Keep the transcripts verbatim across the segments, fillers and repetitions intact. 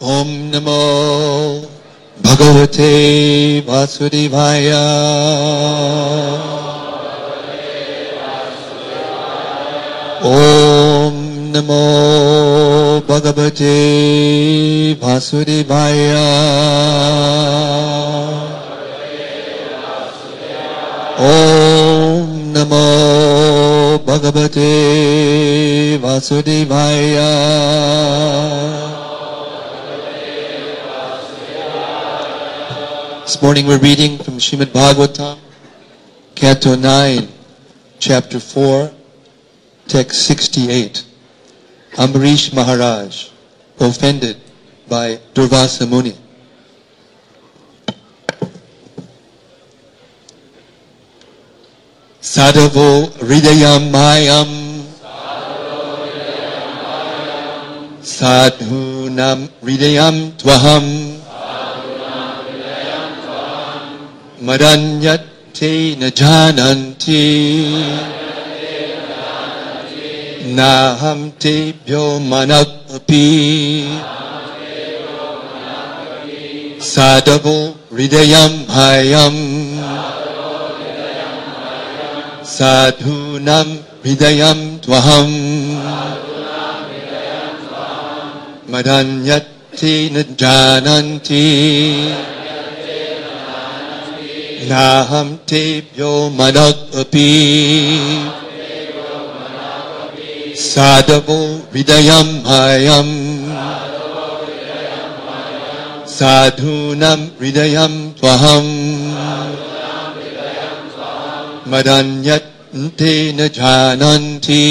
Om Namo Bhagavate Vasudevaya. Om Namo Bhagavate Vasudevaya. Om Namo Bhagavate Vasudevaya. This morning we're reading from Srimad Bhagavatam, Canto nine, Chapter four, Text sixty-eight. Ambarish Maharaj, offended by Durvasa Muni. Sadhavo Hridayam Mayam Sadhunam Hridayam Tvaham Madanyate na jananti Naham tebhyo manapapi Sadhavo Hridayam Hayam Sadhunam Hridayam Tvaham Madanyate na jananti Naham tebhyo manakapi Sadhavo Hridayam Hayam Sadhunam Hridayam Tvaham Madanyate na jananti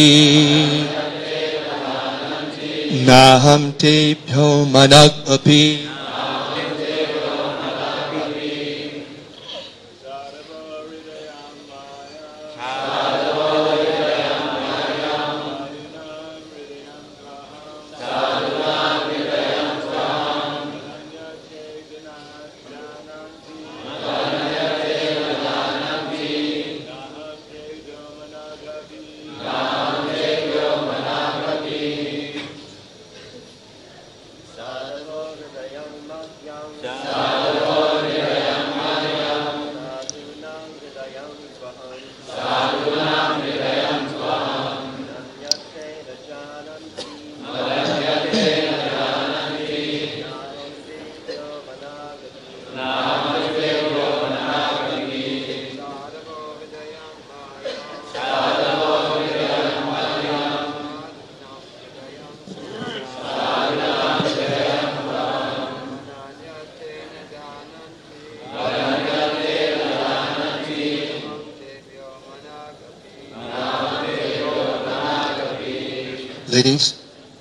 Naham tebhyo manakapi Ladies.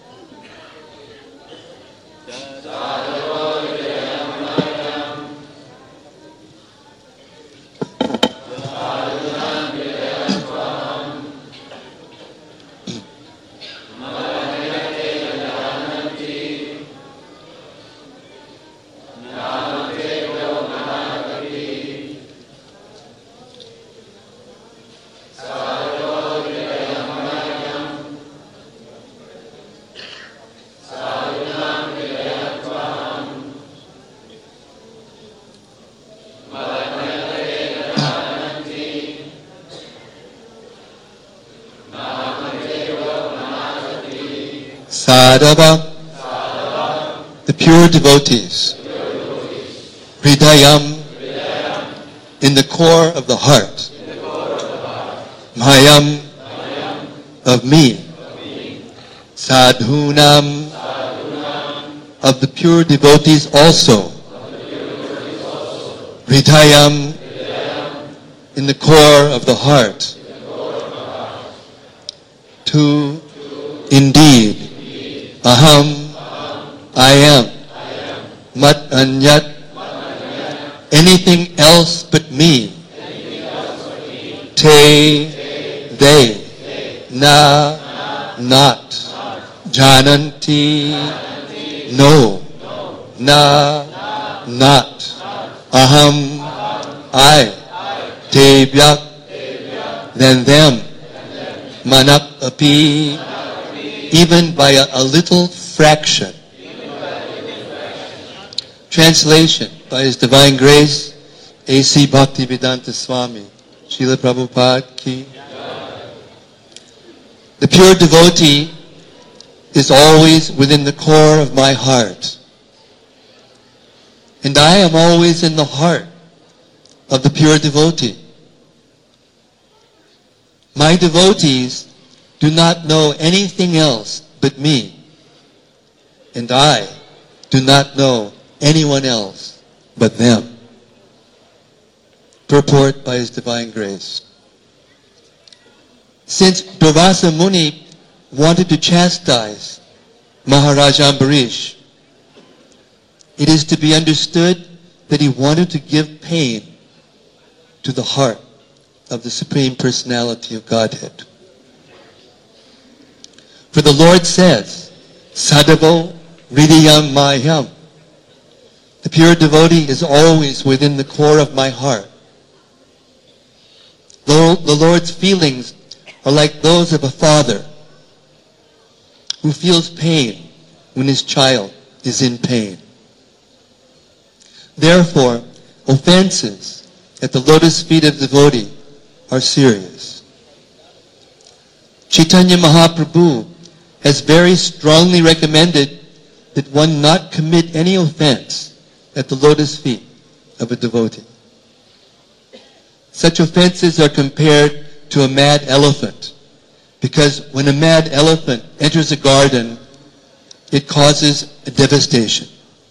Sadhava, the pure devotees, Hridayam, in the core of the heart, Mayam, of me, Sadhunam, of the pure devotees also, Hridayam, in the core of the heart, to, indeed, Aham, I am, Mat Anyat, anything else but me, Te, they, Na, not, Jananti, no, Na, not, Aham, I, Tebyak, then them, Manak api, even by a, a little fraction, Translation by His Divine Grace, A C Bhaktivedanta Swami, Srila Prabhupada Ki. The pure devotee is always within the core of my heart. And I am always in the heart of the pure devotee. My devotees do not know anything else but me. And I do not know anyone else but them. Purport by His Divine Grace. Since Durvasa Muni wanted to chastise Maharaja Ambarish, it is to be understood that he wanted to give pain to the heart of the Supreme Personality of Godhead. For the Lord says, Sadhavo Hridayam Mayam. The pure devotee is always within the core of my heart. The Lord's feelings are like those of a father who feels pain when his child is in pain. Therefore, offenses at the lotus feet of the devotee are serious. Chaitanya Mahaprabhu has very strongly recommended that one not commit any offense at the lotus feet of a devotee. Such offenses are compared to a mad elephant, because when a mad elephant enters a garden, it causes a devastation.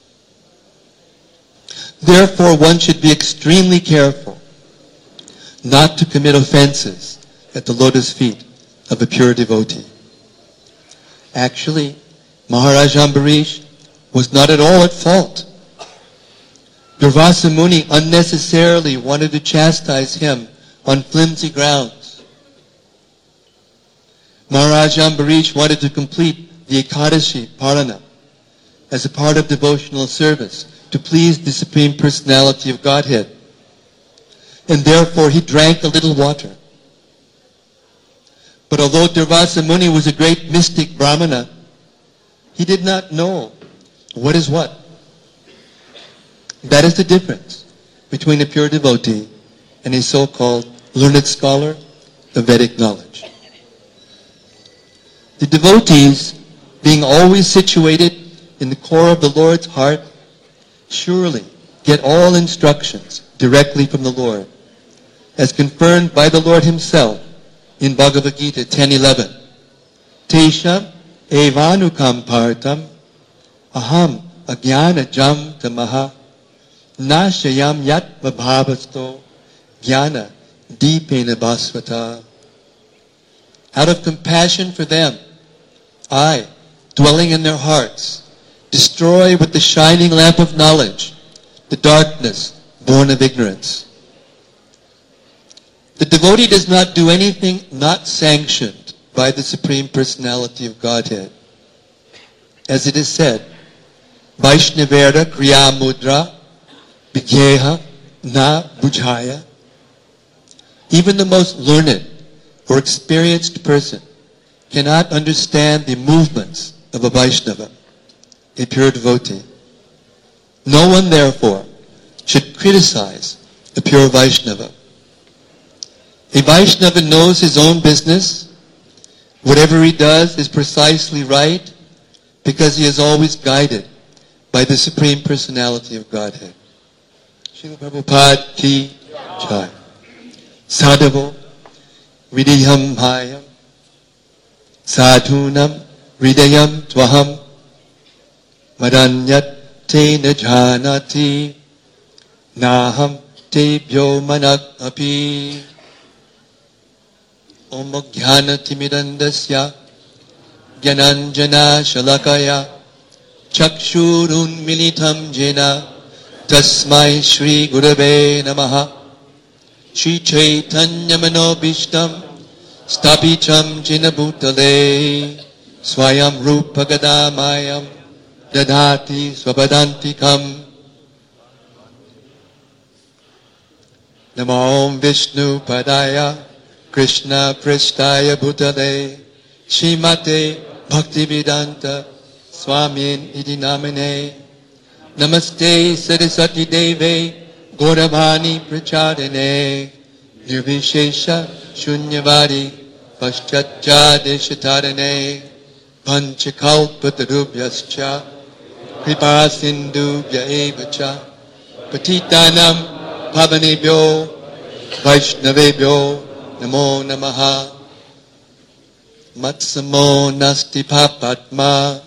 Therefore, one should be extremely careful not to commit offenses at the lotus feet of a pure devotee. Actually, Maharaj Ambarish was not at all at fault. Durvasa Muni unnecessarily wanted to chastise him on flimsy grounds. Maharaj Ambarish wanted to complete the Ekadashi Parana as a part of devotional service to please the Supreme Personality of Godhead. And therefore he drank a little water. But although Durvasa Muni was a great mystic Brahmana, he did not know what is what. That is the difference between a pure devotee and a so-called learned scholar of Vedic knowledge. The devotees, being always situated in the core of the Lord's heart, surely get all instructions directly from the Lord, as confirmed by the Lord Himself in Bhagavad Gita ten eleven. Tesham evanukam partam aham ajnana jam tamaha nashayam yat vabhavasto jnana deepena basvata. Out of compassion for them, I, dwelling in their hearts, destroy with the shining lamp of knowledge the darkness born of ignorance. The devotee does not do anything not sanctioned by the Supreme Personality of Godhead. As it is said, Vaishnavera kriya mudra bhigyeha na bujhaya. Even the most learned or experienced person cannot understand the movements of a Vaishnava, a pure devotee. No one, therefore, should criticize a pure Vaishnava. A Vaishnava knows his own business. Whatever he does is precisely right because he is always guided by the Supreme Personality of Godhead. Srila Prabhupada Ki Jai. Sadhavo Hridayam Bhayam Sadhunam Hridayam Tvaham Madanyat Te Najanati Naham Tebhyo Manak Api. Om Jnana Timidandasya Jnananjana Shalakaya Chakshurun Militam Jena Tasmai Shri Gurave Namaha. Shri Chaitanya Manobishtam Stapicham Jina Bhutale Swayam Rupa Gadamayam Dadhati Swapadantikam. Namo Om Vishnu Padaya Krishna Prestaya Bhutale Shrimate Bhaktivedanta Swamin Iti Namine Namaste Saraswati Deve Gauravani Prachadane Nirvishesha Shunyavadi Paschatya Deshatarane Panchakalpatarubhyascha Kripa Sindhubhya Evacha Patitanam Pavanebhyo Vaishnavebhyo Namo Namaha Matsamo Nasti Papatma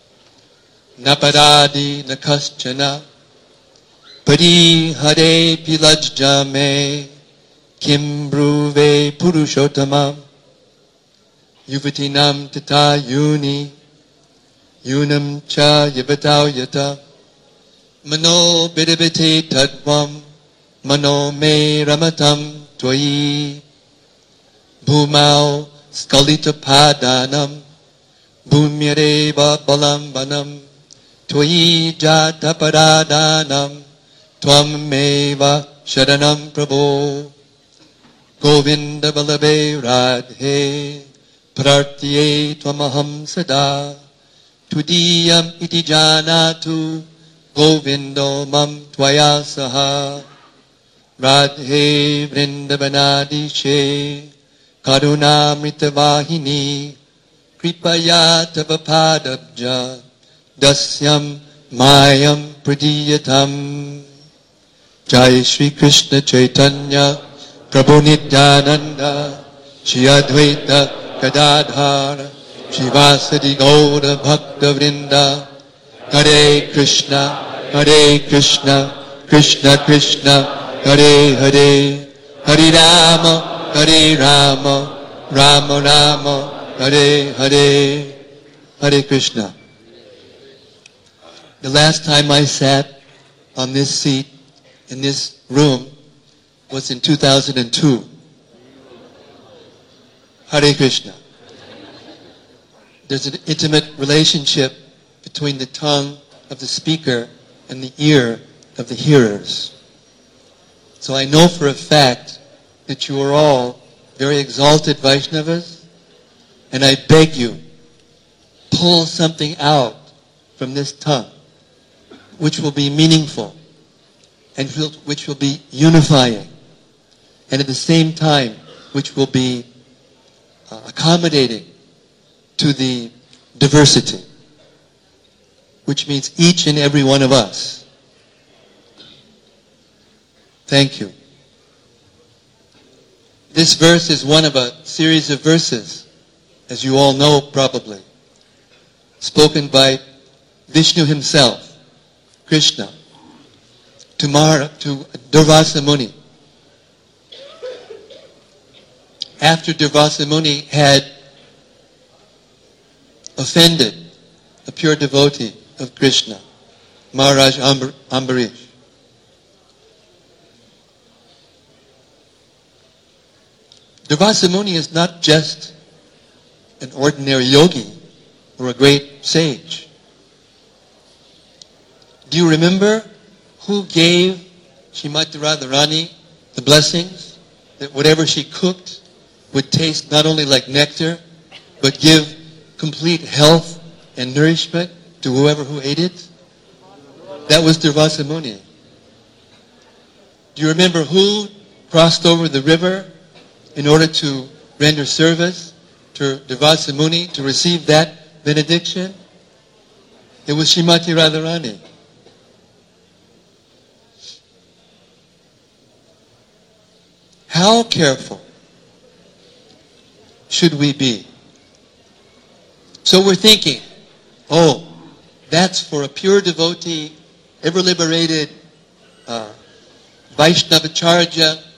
Naparadi Nakaschana Pari Hare Pilajjame Kim Bruve Purushottamam Yuvatinam Tata Yuni Yunam Cha Yavatau Yata Mano Bidavate Tadvam Mano Me Ramatam Twayi Bhumau Skalita Padanam Bhumyareva Balambanam Twayi Jata Paradanam Tvam Meva Sharanam Prabho Govinda Balabe Radhe Prartye Tvamaham Sada Tudiyam Iti Janatu Govindo Mam Tvaya Saha Radhe Vrindavanadishe Karunamrita Vahini Kripaya Tavapadabja Dasyam Mayam Pradiyatam Jai Shri Krishna Chaitanya Prabhu Nityananda Shri Advaita Gadadhara Shivasadi Gaura Bhakta Vrinda Hare Krishna Hare Krishna Krishna Krishna Hare Hare Hare Rama Hare Rama Rama Rama Hare Hare Hare Krishna. The last time I sat on this seat in this room was in two thousand two. Hare Krishna. There's an intimate relationship between the tongue of the speaker and the ear of the hearers. So I know for a fact that you are all very exalted Vaishnavas, and I beg you, pull something out from this tongue which will be meaningful and which will be unifying, and at the same time which will be uh, accommodating to the diversity, which means each and every one of us. Thank you. This verse is one of a series of verses, as you all know probably, spoken by Vishnu himself, Krishna, to, Mara, to Durvasa Muni. After Durvasa Muni had offended a pure devotee of Krishna, Maharaj Ambar- Ambarish. Durvasa Muni is not just an ordinary yogi or a great sage. Do you remember who gave Srimati Radharani the blessings that whatever she cooked would taste not only like nectar, but give complete health and nourishment to whoever who ate it? That was Durvasa Muni. Do you remember who crossed over the river in order to render service to Durvasa Muni to receive that benediction? It was Srimati Radharani. How careful should we be? So we're thinking, oh, that's for a pure devotee, ever liberated uh, Vaishnavacharya.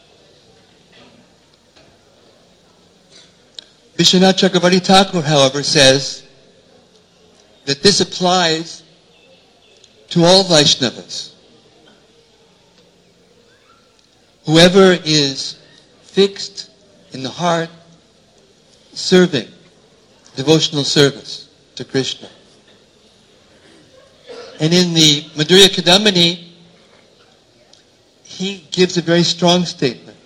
Vishwanath Chakravarti Thakur, however, says that this applies to all Vaishnavas. Whoever is fixed in the heart, serving, devotional service to Krishna. And in the Madhurya Kadambini, he gives a very strong statement.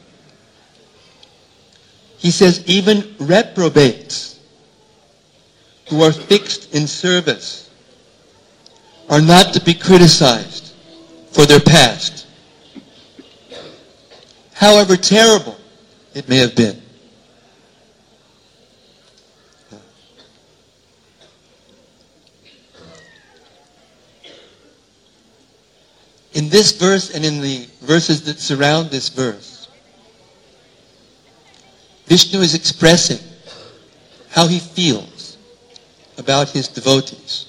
He says, even reprobates who are fixed in service are not to be criticized for their past, however terrible it may have been. In this verse and in the verses that surround this verse, Vishnu is expressing how he feels about his devotees.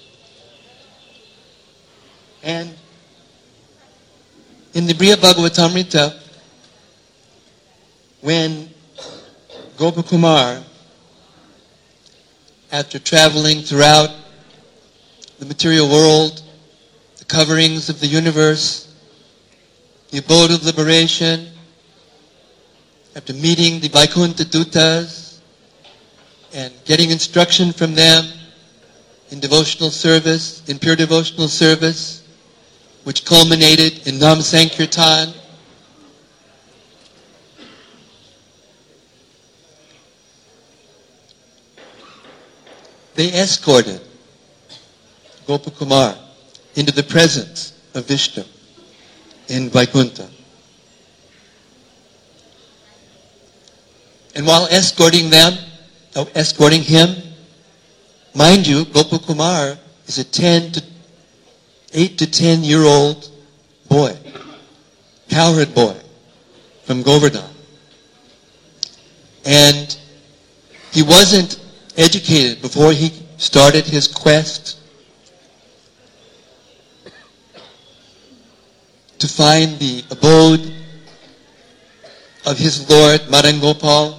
And in the Brihat Bhagavatamrita, when Gopakumar, after traveling throughout the material world, the coverings of the universe, the abode of liberation, after meeting the Vaikuntha Dutas and getting instruction from them in devotional service, in pure devotional service, which culminated in Nam Sankirtan, they escorted Gopakumar into the presence of Vishnu in Vaikuntha. And while escorting them, oh, escorting him, mind you, Gopakumar is a ten to eight to ten year old boy, cowherd boy from Govardhan, and he wasn't educated before he started his quest to find the abode of his Lord Madan Gopal.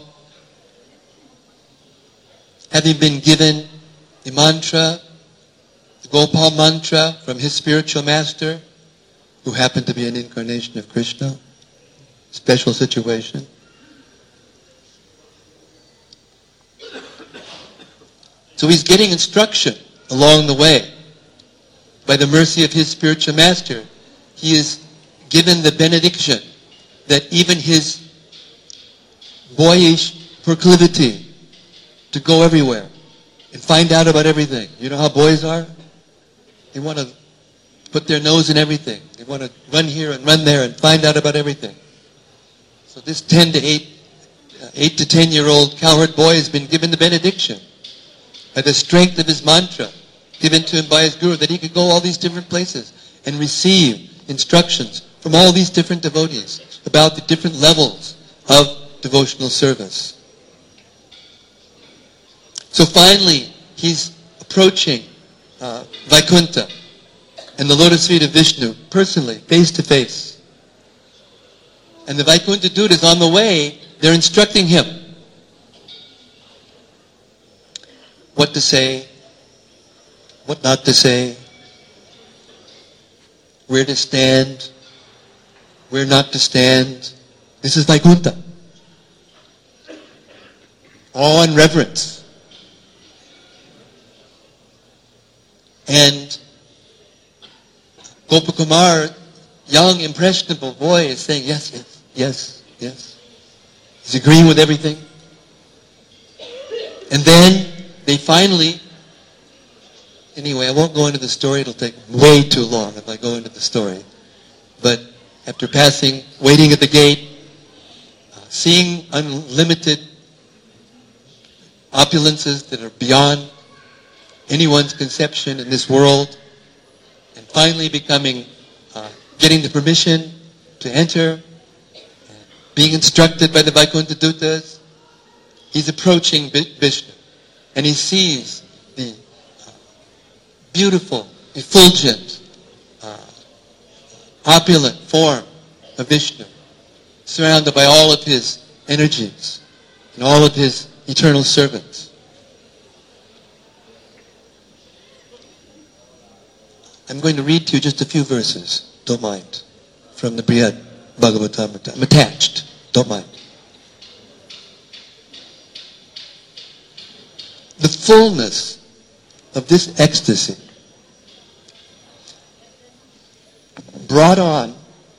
Having been given the mantra, the Gopal mantra from his spiritual master, who happened to be an incarnation of Krishna, special situation. So he's getting instruction along the way. By the mercy of his spiritual master, he is given the benediction that even his boyish proclivity to go everywhere and find out about everything. You know how boys are? They want to put their nose in everything. They want to run here and run there and find out about everything. So this ten to eight, uh, eight to ten year old cowherd boy has been given the benediction by the strength of his mantra given to him by his guru, that he could go all these different places and receive instructions from all these different devotees about the different levels of devotional service. So finally, he's approaching uh, Vaikuntha and the lotus feet of Vishnu personally, face to face. And the Vaikuntha Dutas on the way, they're instructing him what to say, what not to say, where to stand, where not to stand. This is Vaikuntha. Awe and reverence. And Gopakumar, young, impressionable boy, is saying, yes, yes, yes, yes. He's agreeing with everything. And then they finally, anyway, I won't go into the story. It'll take way too long if I go into the story. But after passing, waiting at the gate, uh, seeing unlimited opulences that are beyond anyone's conception in this world, and finally becoming, uh, getting the permission to enter, being instructed by the Vaikuntha Dutas, he's approaching Vishnu, and he sees the uh, beautiful, effulgent, uh, opulent form of Vishnu, surrounded by all of his energies and all of his eternal servants. I'm going to read to you just a few verses, don't mind, from the Brihat Bhagavatamrita. I'm attached, don't mind. The fullness of this ecstasy brought on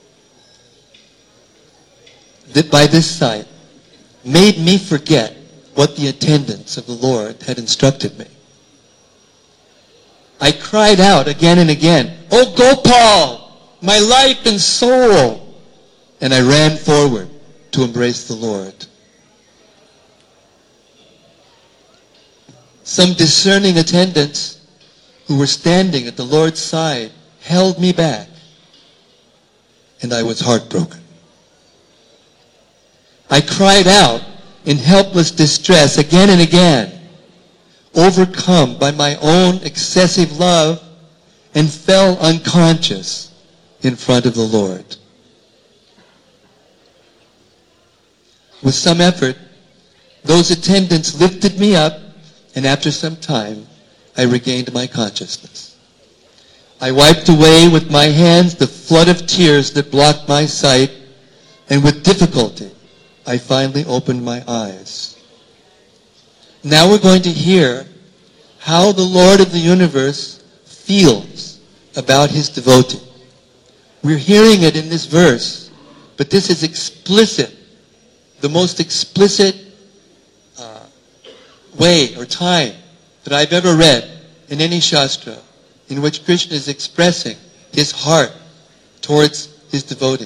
that by this sight made me forget what the attendants of the Lord had instructed me. I cried out again and again, "Oh Gopal, my life and soul!" And I ran forward to embrace the Lord. Some discerning attendants who were standing at the Lord's side held me back, and I was heartbroken. I cried out in helpless distress again and again, overcome by my own excessive love, and fell unconscious in front of the Lord. With some effort, those attendants lifted me up, and after some time, I regained my consciousness. I wiped away with my hands the flood of tears that blocked my sight, and with difficulty, I finally opened my eyes. Now we're going to hear how the Lord of the universe feels about his devotee. We're hearing it in this verse, but this is explicit, the most explicit uh, way or time that I've ever read in any Shastra in which Krishna is expressing his heart towards his devotee.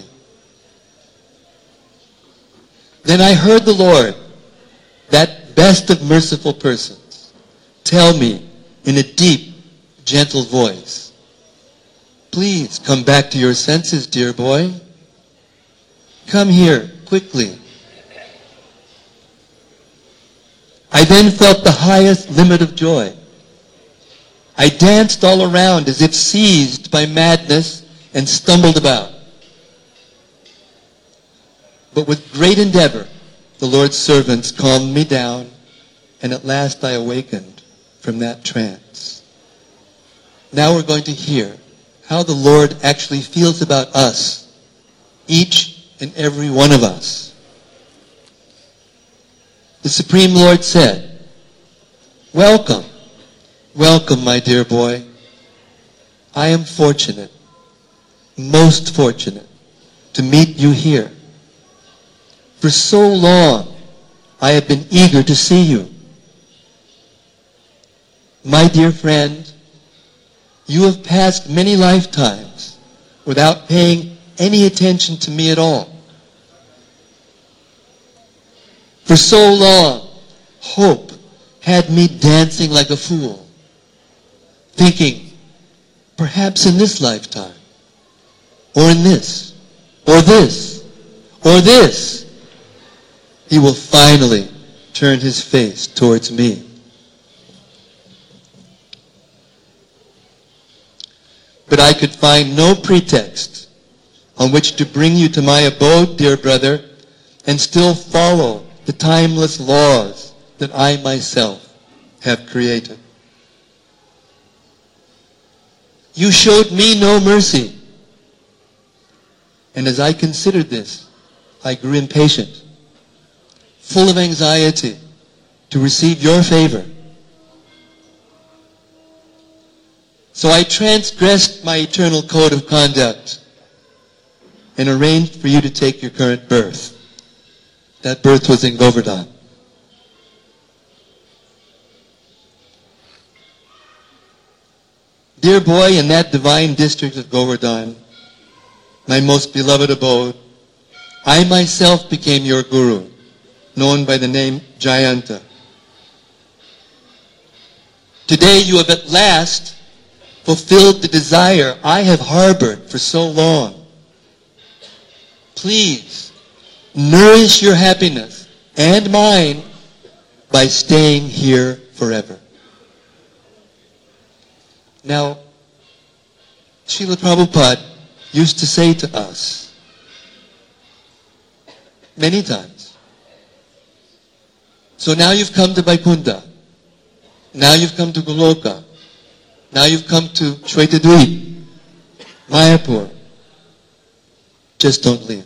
Then I heard the Lord, that best of merciful persons, tell me in a deep, gentle voice, "Please come back to your senses, dear boy. Come here, quickly." I then felt the highest limit of joy. I danced all around as if seized by madness and stumbled about. But with great endeavor, the Lord's servants calmed me down, and at last I awakened from that trance. Now we're going to hear how the Lord actually feels about us, each and every one of us. The Supreme Lord said, "Welcome, welcome, my dear boy. I am fortunate, most fortunate, to meet you here. For so long, I have been eager to see you. My dear friend, you have passed many lifetimes without paying any attention to me at all. For so long, hope had me dancing like a fool, thinking, perhaps in this lifetime, or in this, or this, or this, he will finally turn his face towards me. But I could find no pretext on which to bring you to my abode, dear brother, and still follow the timeless laws that I myself have created. You showed me no mercy. And as I considered this, I grew impatient, full of anxiety to receive your favor. So I transgressed my eternal code of conduct and arranged for you to take your current birth. That birth was in Govardhan. Dear boy, in that divine district of Govardhan, my most beloved abode, I myself became your guru, known by the name Jayanta. Today you have at last fulfilled the desire I have harbored for so long. Please, nourish your happiness and mine by staying here forever. Now, Srila Prabhupada used to say to us many times, so now you've come to Vaikuntha, now you've come to Goloka, now you've come to Shwetadweep, Mayapur, just don't leave.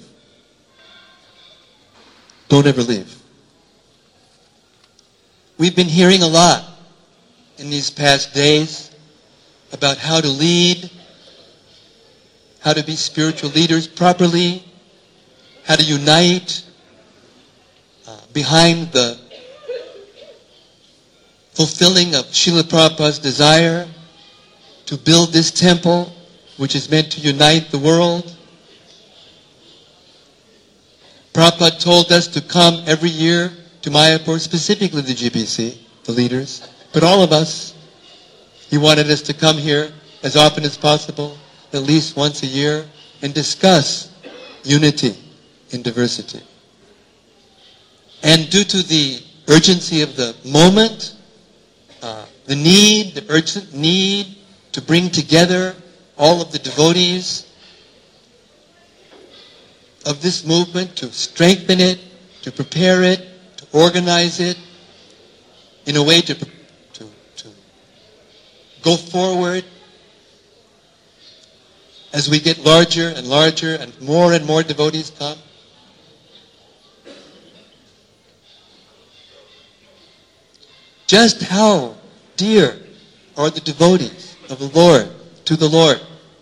Don't ever leave. We've been hearing a lot in these past days about how to lead, how to be spiritual leaders properly, how to unite uh, behind the fulfilling of Srila Prabhupada's desire, to build this temple, which is meant to unite the world. Prabhupada told us to come every year to Mayapur, specifically the G B C, the leaders, but all of us. He wanted us to come here as often as possible, at least once a year, and discuss unity in diversity. And due to the urgency of the moment, uh, the need, the urgent need to bring together all of the devotees of this movement, to strengthen it, to prepare it, to organize it in a way to, to, to go forward as we get larger and larger and more and more devotees come. Just how dear are the devotees of the Lord to the Lord.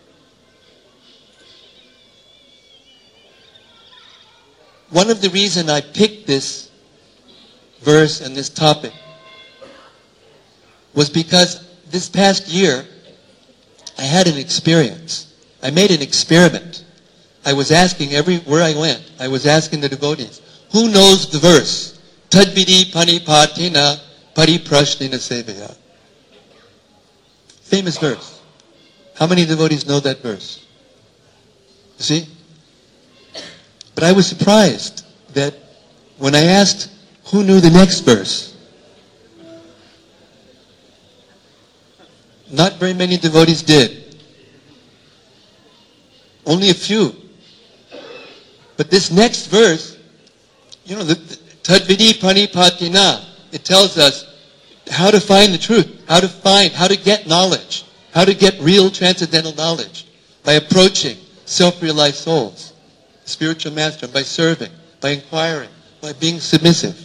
One of the reasons I picked this verse and this topic was because this past year I had an experience. I made an experiment. I was asking everywhere I went, I was asking the devotees, who knows the verse? Tadvidi panipatina pariprashnina sevaya. Famous verse. How many devotees know that verse? You see? But I was surprised that when I asked who knew the next verse, not very many devotees did. Only a few. But this next verse, you know, the Tadvidi Panipatina, it tells us how to find the truth, how to find, how to get knowledge, how to get real transcendental knowledge by approaching self-realized souls, spiritual master, by serving, by inquiring, by being submissive.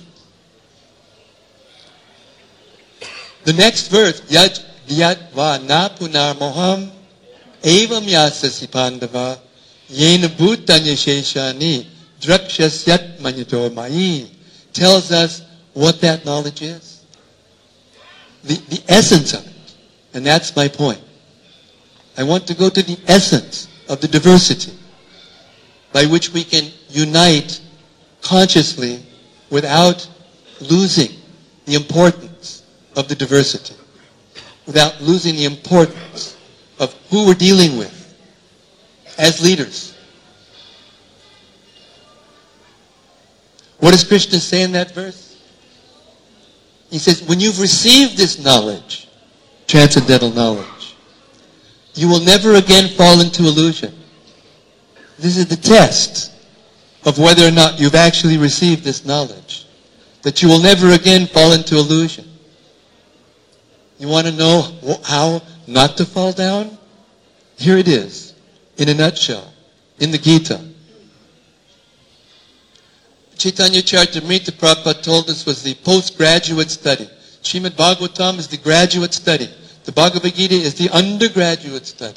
The next verse, Yaj Yad va na punar moham evam yasasi pandava yena bhutanya sheshani drakshasyat manyato mai, tells us what that knowledge is. The, the essence of it. And that's my point. I want to go to the essence of the diversity by which we can unite consciously without losing the importance of the diversity, without losing the importance of who we're dealing with as leaders. What does Krishna say in that verse? He says, when you've received this knowledge, transcendental knowledge, you will never again fall into illusion. This is the test of whether or not you've actually received this knowledge, that you will never again fall into illusion. You want to know how not to fall down? Here it is, in a nutshell, in the Gita. Chaitanya Charitamrita Prabhupada told us was the postgraduate study. Srimad Bhagavatam is the graduate study. The Bhagavad Gita is the undergraduate study.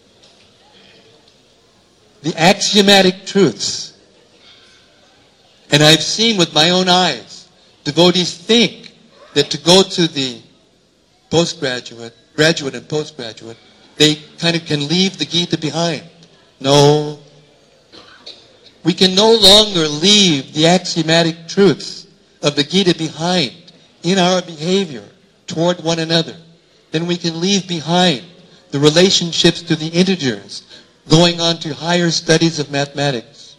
The axiomatic truths. And I've seen with my own eyes, devotees think that to go to the postgraduate, graduate and postgraduate, they kind of can leave the Gita behind. No. We can no longer leave the axiomatic truths of the Gita behind in our behavior toward one another. Then we can leave behind the relationships to the integers, going on to higher studies of mathematics.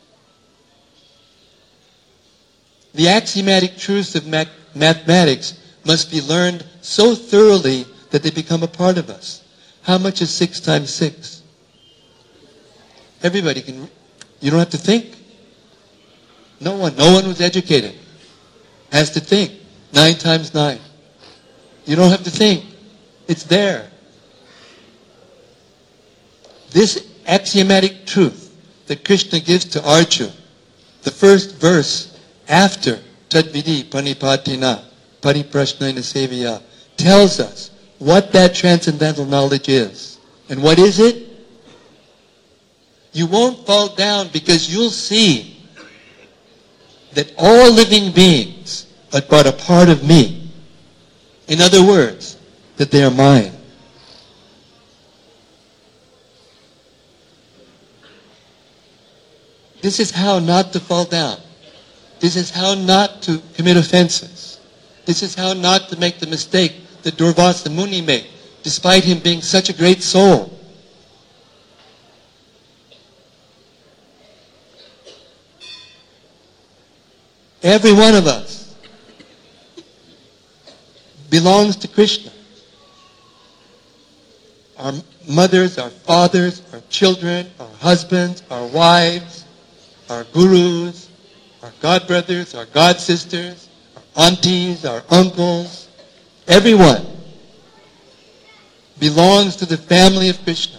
The axiomatic truths of math- mathematics must be learned so thoroughly that they become a part of us. How much is six times six? Everybody can, you don't have to think. No one, no one who's educated has to think. Nine times nine. You don't have to think. It's there. This axiomatic truth that Krishna gives to Arjuna, the first verse after Tadvidi Panipatina Pariprashnena Sevaya, tells us what that transcendental knowledge is. And what is it? You won't fall down because you'll see that all living beings are but a part of me. In other words, that they are mine. This is how not to fall down. This is how not to commit offenses. This is how not to make the mistake that Durvasa Muni made, despite him being such a great soul. Every one of us belongs to Krishna. Our mothers, our fathers, our children, our husbands, our wives, our gurus, our godbrothers, our godsisters, our aunties, our uncles, everyone belongs to the family of Krishna.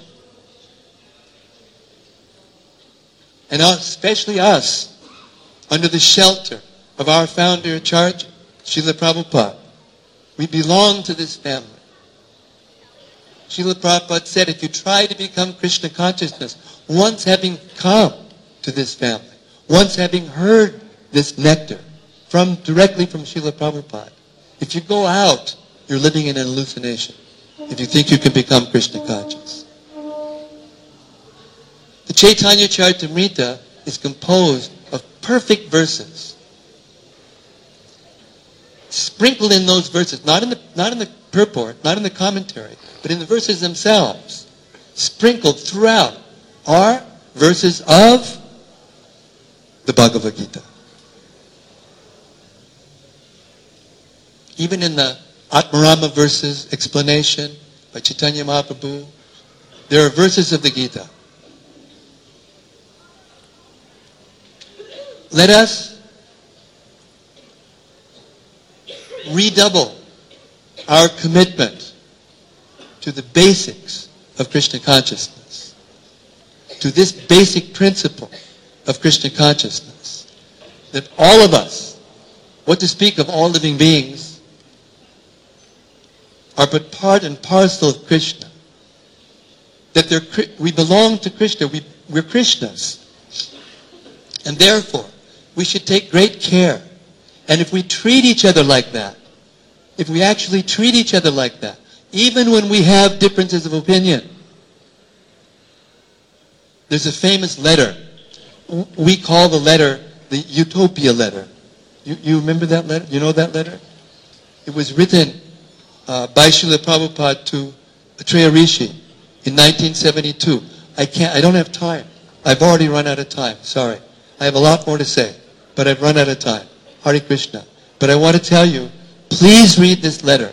And us, especially us, under the shelter of our founder, Acharya, Srila Prabhupada, we belong to this family. Srila Prabhupada said, if you try to become Krishna consciousness, once having come to this family, once having heard this nectar from directly from Srila Prabhupada, if you go out, you're living in an hallucination. If you think you can become Krishna conscious. The Chaitanya Charitamrita is composed of perfect verses. Sprinkled in those verses, not in the not in the purport, not in the commentary, but in the verses themselves, sprinkled throughout, are verses of the Bhagavad Gita. Even in the Atmarama verses explanation by Chaitanya Mahaprabhu, there are verses of the Gita. Let us redouble our commitment to the basics of Krishna consciousness, to this basic principle of Krishna consciousness, that all of us, what to speak of all living beings, are but part and parcel of Krishna. That they're, we belong to Krishna, we, we're Krishnas. And therefore, we should take great care. And if we treat each other like that, if we actually treat each other like that, even when we have differences of opinion, there's a famous letter. We call the letter the Utopia letter. You, you remember that letter? You know that letter? It was written uh, by Srila Prabhupada to Atreya Rishi in nineteen seventy-two. I can't, I don't have time. I've already run out of time. Sorry. I have a lot more to say, but I've run out of time. Hare Krishna. But I want to tell you, please read this letter.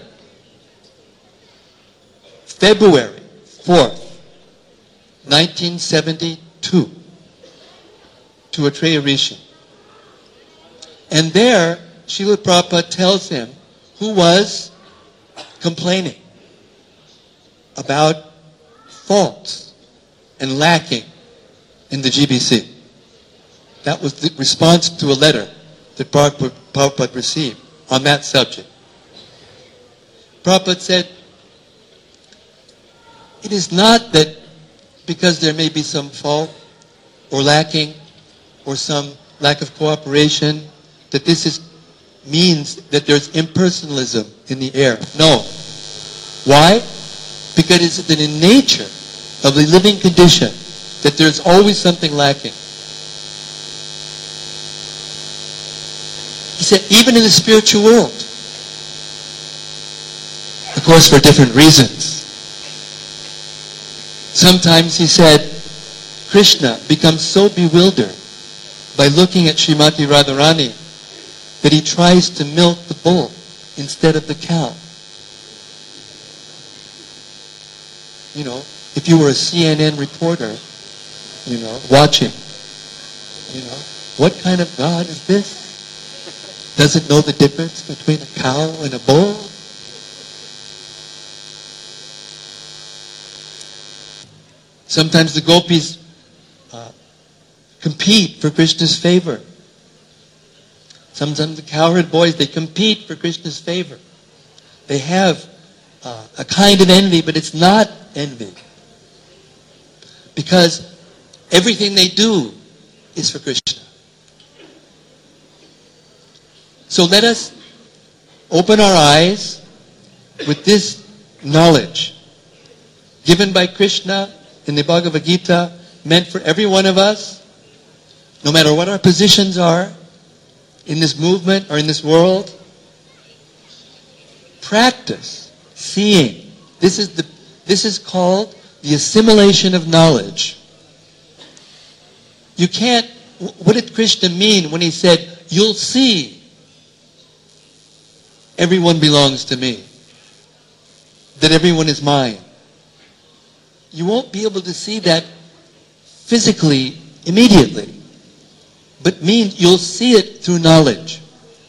February fourth, nineteen seventy-two, to Atreya Rishi. And there, Srila Prabhupada tells him who was complaining about faults and lacking in the G B C. That was the response to a letter that Prabhupada, Prabhupada received on that subject. Prabhupada said, it is not that because there may be some fault or lacking or some lack of cooperation that this is, means that there's impersonalism in the air. No. Why? Because it's in the nature of the living condition that there's always something lacking. He said, even in the spiritual world, of course for different reasons. Sometimes, he said, Krishna becomes so bewildered by looking at Srimati Radharani that he tries to milk the bull instead of the cow. You know, if you were a C N N reporter, you know, watching, you know, what kind of God is this? Doesn't know the difference between a cow and a bull? Sometimes the gopis uh, compete for Krishna's favor. Sometimes the cowherd boys, they compete for Krishna's favor. They have uh, a kind of envy, but it's not envy. Because everything they do is for Krishna. So let us open our eyes with this knowledge given by Krishna in the Bhagavad Gita, meant for every one of us, no matter what our positions are in this movement or in this world, practice seeing. This is the this is called the assimilation of knowledge. You can't, what did Krishna mean when he said, you'll see everyone belongs to me, that everyone is mine? You won't be able to see that physically, immediately, but mean you'll see it through knowledge.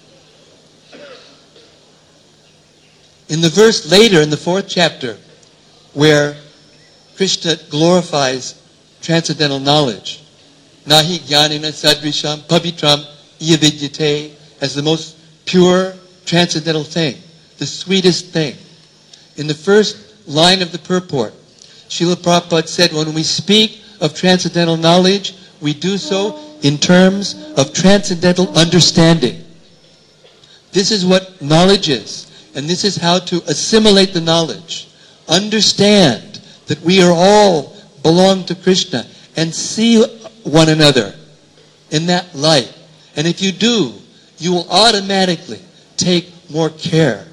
In the verse later, in the fourth chapter, where Krishna glorifies transcendental knowledge, Nahi jnanena sadrisham pavitram iyavidyate, as the most pure transcendental thing, the sweetest thing. In the first line of the purport, Srila Prabhupada said, when we speak of transcendental knowledge, we do so in terms of transcendental understanding. This is what knowledge is, and this is how to assimilate the knowledge. Understand that we are all belong to Krishna, and see one another in that light. And if you do, you will automatically take more care,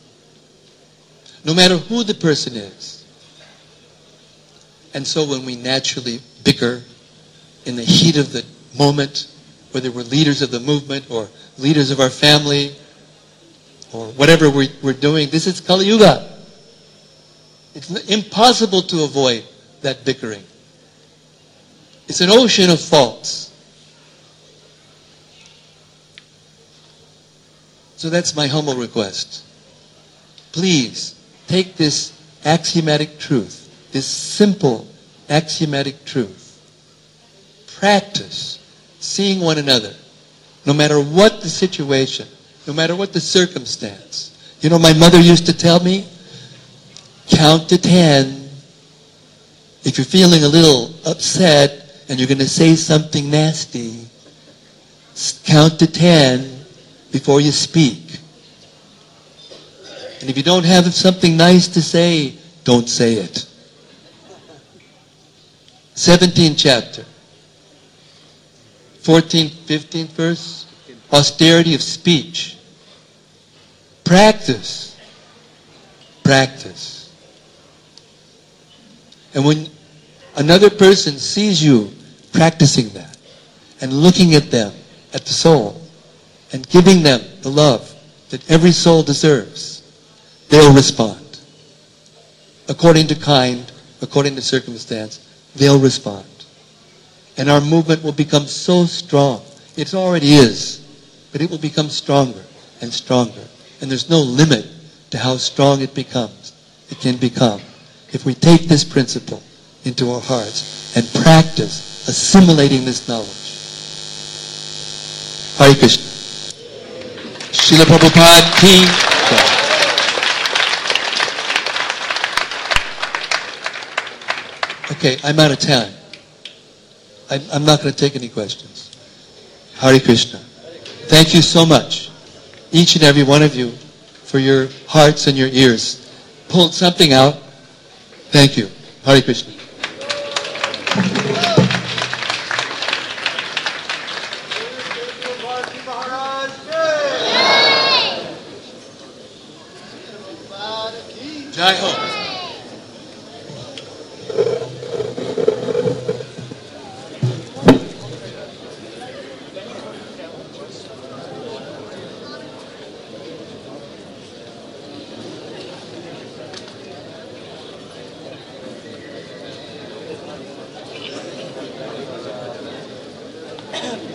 no matter who the person is. And so when we naturally bicker in the heat of the moment, whether we're leaders of the movement or leaders of our family or whatever we're, we're doing, this is Kali Yuga. It's impossible to avoid that bickering. It's an ocean of faults. So that's my humble request. Please take this axiomatic truth, this simple axiomatic truth. Practice seeing one another, no matter what the situation, no matter what the circumstance. You know, my mother used to tell me, count to ten. If you're feeling a little upset and you're going to say something nasty, count to ten before you speak. And if you don't have something nice to say, don't say it. seventeenth chapter. fourteenth, fifteenth verse. Austerity of speech. Practice. Practice. And when another person sees you practicing that and looking at them, at the soul, and giving them the love that every soul deserves, they'll respond. According to kind, according to circumstance, they'll respond. And our movement will become so strong. It already is, but it will become stronger and stronger. And there's no limit to how strong it becomes. It can become. If we take this principle into our hearts and practice assimilating this knowledge. Hare Krishna. Srila Prabhupada ki jai. Okay, I'm out of time. I'm, I'm not going to take any questions. Hare Krishna. Thank you so much, each and every one of you, for your hearts and your ears. Pulled something out. Thank you. Hare Krishna. Jai Ho. Yeah.